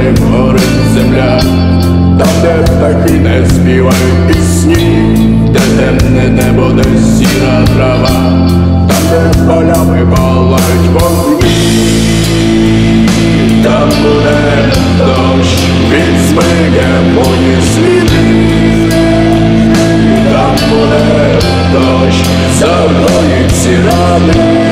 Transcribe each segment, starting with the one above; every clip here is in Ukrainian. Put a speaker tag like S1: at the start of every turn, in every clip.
S1: де горить земля, там, де птахи не співають пісні, де темне небо, де сіра трава, там, де полями палають вогні. Там буде дощ, він змиє мої сліди. Там буде дощ, загоїть всі рани.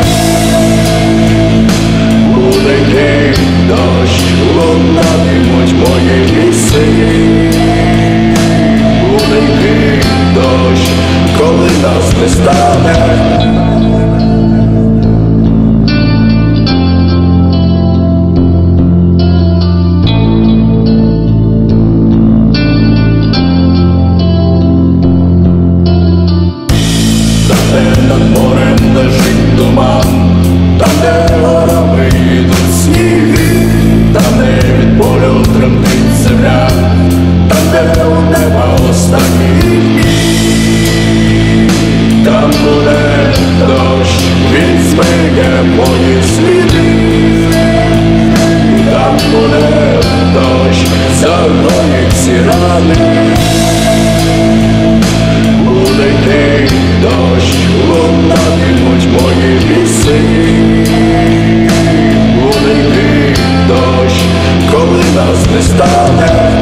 S1: Буде йти дощ, лунатимуть мої пісні. Буде йти дощ, коли нас не стане. Над морем лежить туман, там, де горами йдуть сніги, там, де від болю тремтить земля, там, де у неба останні дні. Там буде дощ, він змиє мої сліди. Там буде дощ, загоїть всі рани. Буде йти дощ, лунатимуть мої пісні. Буде йти дощ, коли нас не стане.